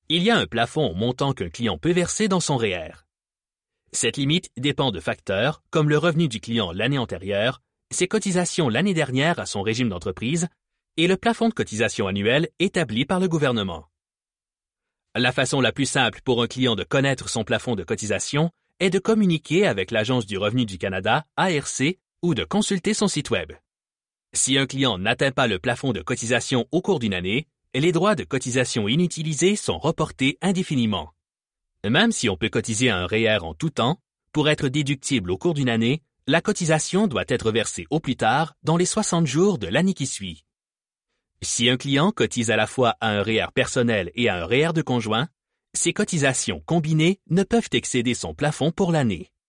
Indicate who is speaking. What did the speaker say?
Speaker 1: Il y a un plafond au montant qu'un client peut verser dans son REER. Cette limite dépend de facteurs comme le revenu du client l'année antérieure, ses cotisations l'année dernière à son régime d'entreprise et le plafond de cotisation annuel établi par le gouvernement. La façon la plus simple pour un client de connaître son plafond de cotisation est de communiquer avec l'Agence du revenu du Canada, ARC, ou de consulter son site Web. Si un client n'atteint pas le plafond de cotisation au cours d'une année, les droits de cotisation inutilisés sont reportés indéfiniment. Même si on peut cotiser à un REER en tout temps, pour être déductible au cours d'une année, la cotisation doit être versée au plus tard dans les 60 jours de l'année qui suit. Si un client cotise à la fois à un REER personnel et à un REER de conjoint, ces cotisations combinées ne peuvent excéder son plafond pour l'année.